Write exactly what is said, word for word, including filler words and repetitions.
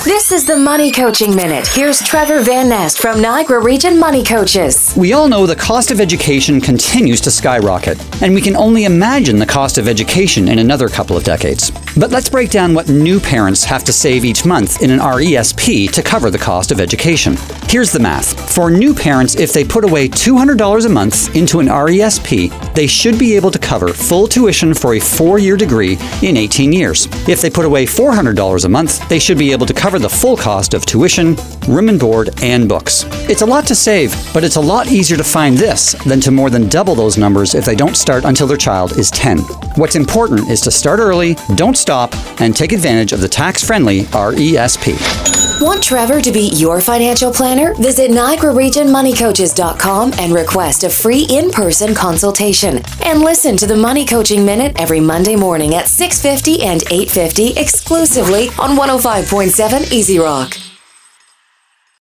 This is the Money Coaching Minute. Here's Trevor Van Nest from Niagara Region Money Coaches. We all know the cost of education continues to skyrocket, and we can only imagine the cost of education in another couple of decades. But let's break down what new parents have to save each month in an R E S P to cover the cost of education. Here's the math. For new parents, if they put away two hundred dollars a month into an R E S P, they should be able to cover full tuition for a four-year degree in eighteen years. If they put away four hundred dollars a month, they should be able to cover the full cost of tuition, room and board, and books. It's a lot to save, but it's a lot easier to find this than to more than double those numbers if they don't start until their child is ten. What's important is to start early, don't stop, and take advantage of the tax-friendly R E S P. Want Trevor to be your financial planner? Visit Niagara Region Money Coaches dot com and request a free in-person consultation. And listen to the Money Coaching Minute every Monday morning at six fifty and eight fifty exclusively on one oh five point seven Easy Rock.